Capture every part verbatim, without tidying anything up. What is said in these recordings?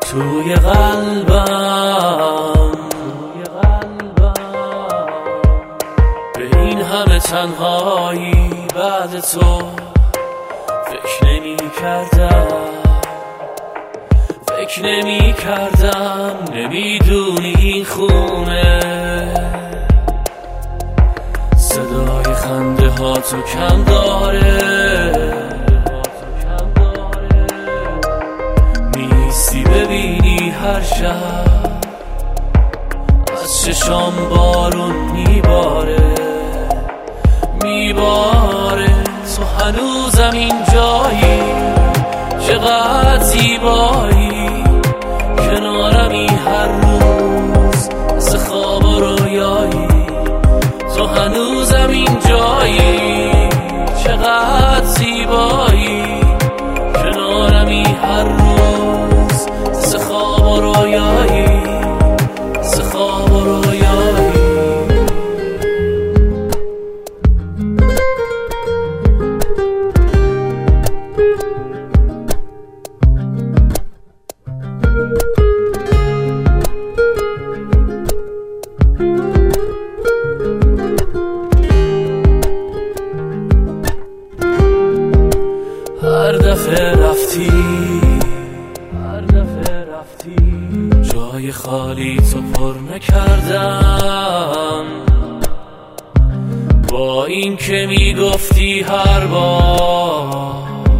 توی قلبم توی قلبم به این همه تنهایی بعد تو فکر نمی کردم فکر نمی کردم نمیدونی این خونه صدای خنده ها تو کم داره میستی ببینی هر شب از چشام بارون میباره میباره تو هنوزم اینجایی چقدر زیبایی کنارمی هر روز مثل خواب و رویایی تو هنوزم اینجایی چقدر زیبایی کنارمی هر روز مثل خواب و رویایی مثل خواب و رویایی هر دفعه رفتی هر دفعه رفتی جای خالی تو پر نکردم با این که میگفتی هر بار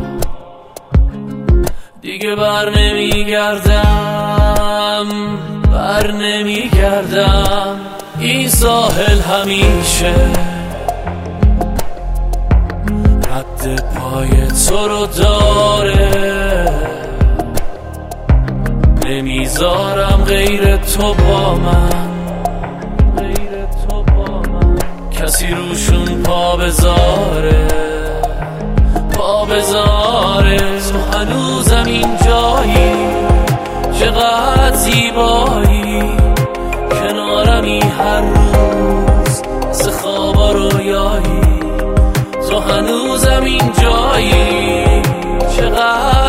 دیگه بر نمیگردم بر نمیگردم این ساحل همیشه رد پای تو رو داره نمیذارم غیر تو با من غیر تو با من کسی روشون پا بذاره پا بذاره تو هنوزم اینجایی چقدر زیبایی کنارمی هر روز مثل خواب و رویایی تو هنوزم اینجایی چقدر